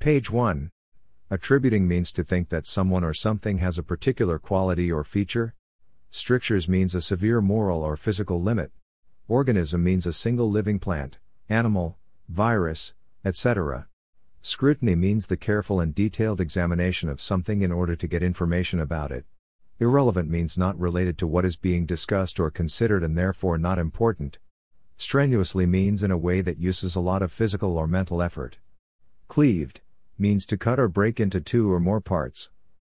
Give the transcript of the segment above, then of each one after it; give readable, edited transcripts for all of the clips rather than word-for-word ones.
Page 1. Attributing means to think that someone or something has a particular quality or feature. Strictures means a severe moral or physical limit. Organism means a single living plant, animal, virus, etc. Scrutiny means the careful and detailed examination of something in order to get information about it. Irrelevant means not related to what is being discussed or considered and therefore not important. Strenuously means in a way that uses a lot of physical or mental effort. Cleaved means to cut or break into two or more parts.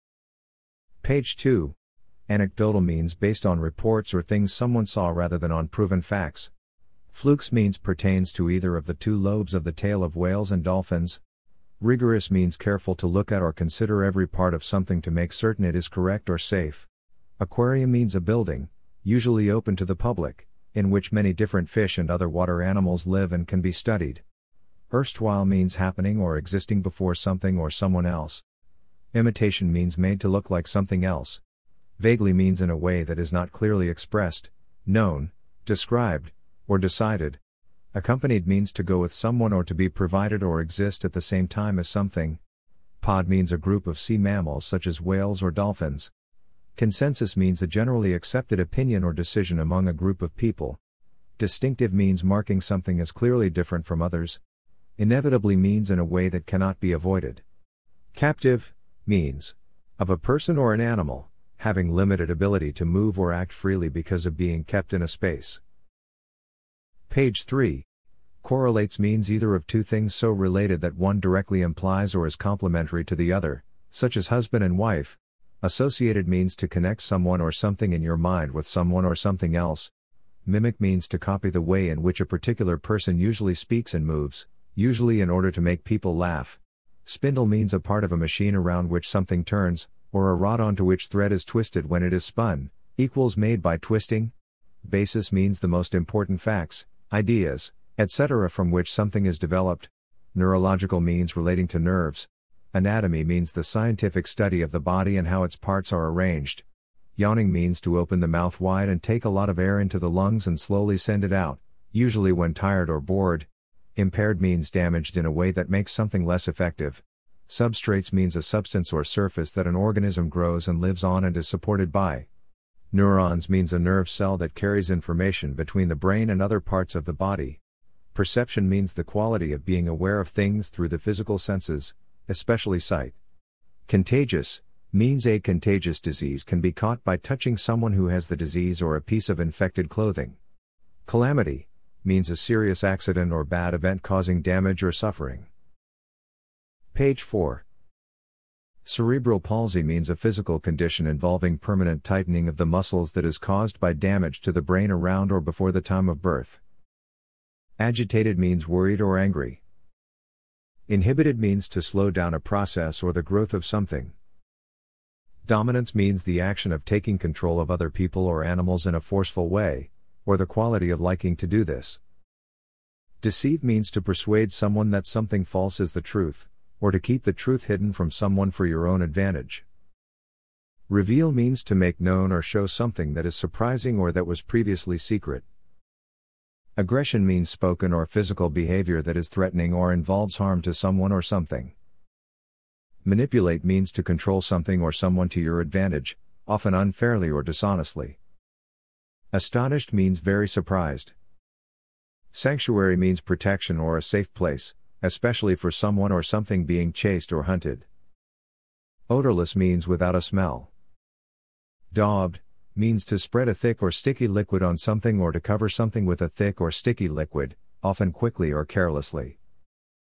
Page 2. Anecdotal means based on reports or things someone saw rather than on proven facts. Flukes means pertains to either of the two lobes of the tail of whales and dolphins. Rigorous means careful to look at or consider every part of something to make certain it is correct or safe. Aquarium means a building, usually open to the public, in which many different fish and other water animals live and can be studied. Erstwhile means happening or existing before something or someone else. Imitation means made to look like something else. Vaguely means in a way that is not clearly expressed, known, described, or decided. Accompanied means to go with someone or to be provided or exist at the same time as something. Pod means a group of sea mammals such as whales or dolphins. Consensus means a generally accepted opinion or decision among a group of people. Distinctive means marking something as clearly different from others. Inevitably means in a way that cannot be avoided. Captive means of a person or an animal, having limited ability to move or act freely because of being kept in a space. Page 3. Correlates means either of two things so related that one directly implies or is complementary to the other, such as husband and wife. Associated means to connect someone or something in your mind with someone or something else. Mimic means to copy the way in which a particular person usually speaks and moves, usually in order to make people laugh. Spindle means a part of a machine around which something turns, or a rod onto which thread is twisted when it is spun, equals made by twisting. Basis means the most important facts, ideas, etc. from which something is developed. Neurological means relating to nerves. Anatomy means the scientific study of the body and how its parts are arranged. Yawning means to open the mouth wide and take a lot of air into the lungs and slowly send it out, usually when tired or bored. Impaired means damaged in a way that makes something less effective. Substrates means a substance or surface that an organism grows and lives on and is supported by. Neurons means a nerve cell that carries information between the brain and other parts of the body. Perception means the quality of being aware of things through the physical senses, especially sight. Contagious means a contagious disease can be caught by touching someone who has the disease or a piece of infected clothing. Calamity means a serious accident or bad event causing damage or suffering. Page 4. Cerebral palsy means a physical condition involving permanent tightening of the muscles that is caused by damage to the brain around or before the time of birth. Agitated means worried or angry. Inhibited means to slow down a process or the growth of something. Dominance means the action of taking control of other people or animals in a forceful way, or the quality of liking to do this. Deceive means to persuade someone that something false is the truth, or to keep the truth hidden from someone for your own advantage. Reveal means to make known or show something that is surprising or that was previously secret. Aggression means spoken or physical behavior that is threatening or involves harm to someone or something. Manipulate means to control something or someone to your advantage, often unfairly or dishonestly. Astonished means very surprised. Sanctuary means protection or a safe place, especially for someone or something being chased or hunted. Odorless means without a smell. Daubed means to spread a thick or sticky liquid on something or to cover something with a thick or sticky liquid, often quickly or carelessly.